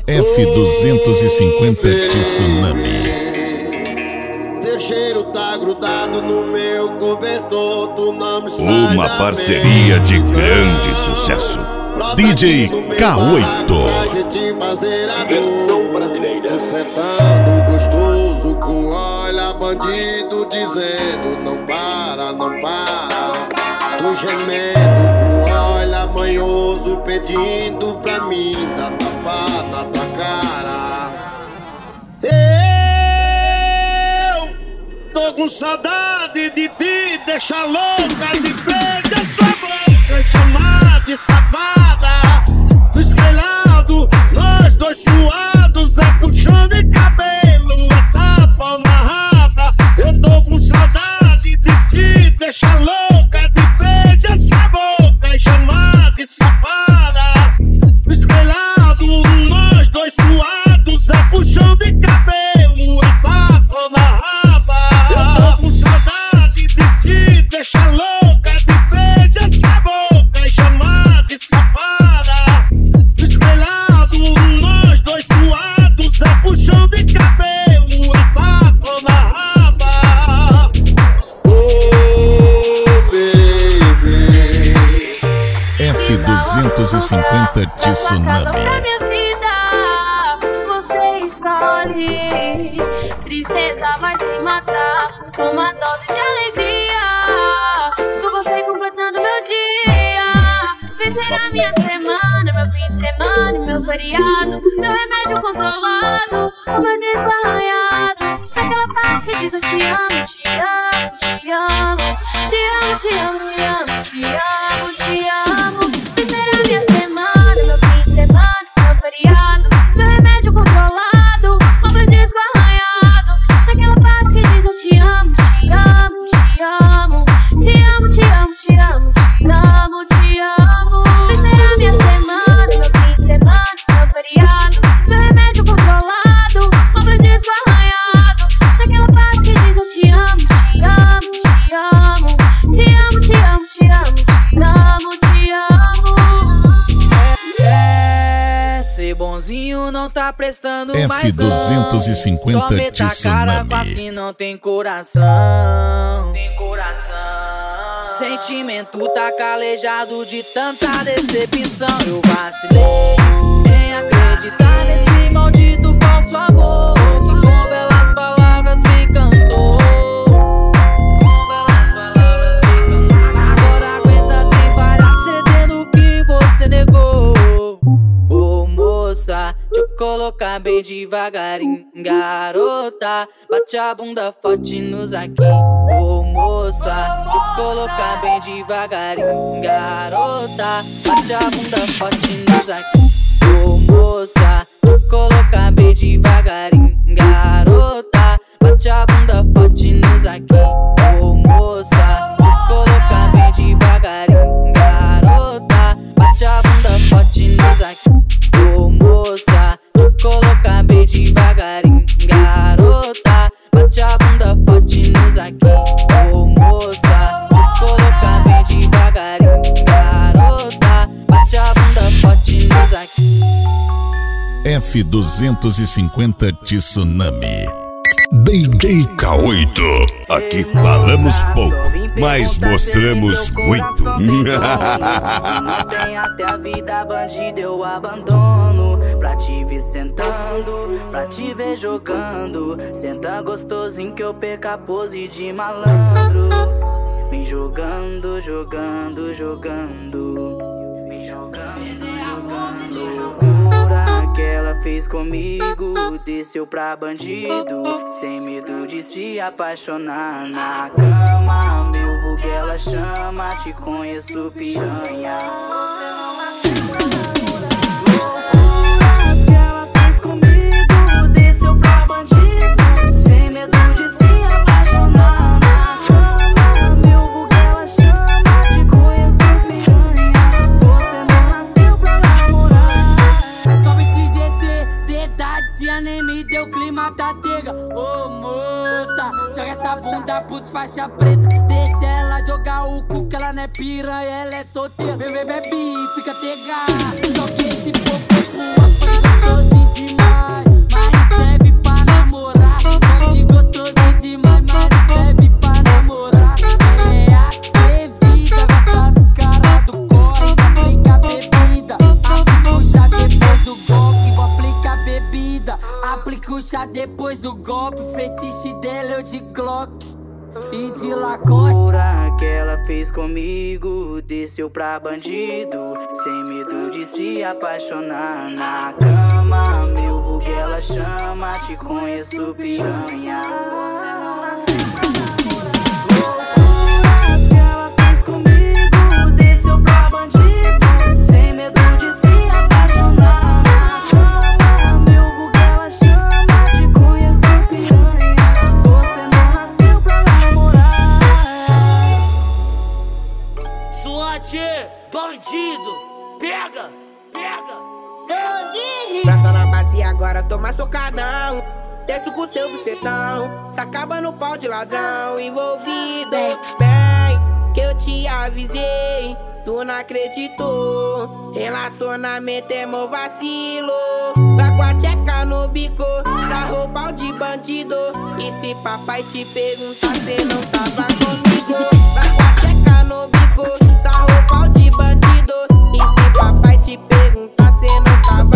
F250 Tsunami. Teu cheiro tá grudado no meu cobertor, tu não me sai. Uma parceria de grande sucesso. DJ K8. Pra gente fazer amor. Tu sentando gostoso com olha bandido dizendo não para, não para. Tu gemendo com olha manhoso pedindo pra mim dar tapa na tua cara. Tô com saudade de te deixar louca, de beijar sua boca e chamar de safada. Do espelhado, nós dois suados, é puxão de cabelo, é tapa na raba. Eu tô com saudade de te deixar louca, de beijar sua boca e chamar de safada. Do espelhado, nós dois suados, é puxão de cabelo, é tapa na raba. Deixa louca, de frente essa boca e chamar de safada. Do espelhado, nós dois suados, é puxão de cabelo, é papo na raba. Oh, baby. F250 Tsunami. Tristeza vai se matar, uma dose de alegria. Com você completando meu dia. Vencer a minha semana, meu fim de semana, meu feriado. Meu remédio controlado, meu disco arranhado. Aquela face que diz eu te amo, te amo, te amo. Te amo, te amo, te amo, te amo, te amo. Vencer a minha semana, meu fim de semana, meu feriado. Meu remédio controlado, meu disco arranhado. Aquela parte que diz eu te amo, te amo, te amo. Te amo, te amo, te amo, te amo, te amo. Vencer a minha semana, meu fim de semana, meu feriado. Meu remédio controlado, meu disco arranhado. Aquela parte que diz eu te amo, te amo, te amo. Te amo, te amo, te amo, te amo, te amo. Ser bonzinho não tá prestando mais não. F250 Só meta a cara com as que não tem coração. Tem coração. Sentimento tá calejado de tanta decepção. Eu vacilei em acreditar nesse maldito falso amor. Que com belas palavras me encantou. Com belas palavras me encantou. Agora aguenta, tem várias cedendo o que você negou. Ô moça, deixa eu colocar bem devagarinho. Garota, bate a bunda forte nos aqui. Ô moça, deixa eu colocar bem devagarinho. Garota, bate a bunda forte nos aqui. Ô moça, deixa eu colocar bem devagarinho. Garota, bate a bunda forte nos aqui. Ô moça, deixa eu colocar bem devagarinho. Garota, bate a bunda forte nos aqui. Ô moça, deixa eu colocar bem devagarinho. Garota, bate a bunda forte nos aqui. Ô moça, deixa eu colocar bem devagarinho. Garota, bate a bunda forte nos aqui. F250 Tsunami. DJ K8. Aqui falamos pouco, mas mostramos muito. Tem até a vida bandida eu abandono. Pra te ver sentando, pra te ver jogando. Senta gostosinho que eu perca a pose de malandro. Vem jogando, jogando, jogando. Vem jogando, jogando, loucura que ela fez comigo. Desceu pra bandido, sem medo de se apaixonar na cama. Meu vulgo ela chama, te conheço piranha. Loucuras que ela fez comigo. Desceu pra bandido, sem medo de se apaixonar na cama. Meu vulgo ela chama, te conheço piranha. Você não nasceu pra namorar. Mas como GT, dedadinha nem me deu clima da tega. Ô moça, joga essa bunda pros faixa preta. Deixa ela jogar o cu que ela não é piranha, ela é solteira. Bebê, fica tega. Joga esse popô pro gostosinho de puxa depois do golpe. O fetiche dela eu de Glock e de Lacoste. Loucura que ela fez comigo, desceu pra bandido, sem medo de se apaixonar na cama. Meu vulgo ela chama, te conheço piranha. Bandido, pega, pega. Prata na bacia agora toma socadão. Desce com seu bucetão, se acaba no pau de ladrão. Envolvido, bem, que eu te avisei, tu não acreditou. Relacionamento é meu vacilo. Vai com a tcheca no bico, sarrou pau de bandido. E se papai te perguntar, cê não tava comigo. Vai com a tcheca no bico, sarrou pau de bandido. E se papai te perguntar, cê não tava